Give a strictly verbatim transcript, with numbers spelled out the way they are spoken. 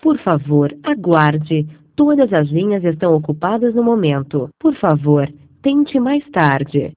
Por favor, aguarde. Todas as linhas estão ocupadas no momento. Por favor, tente mais tarde.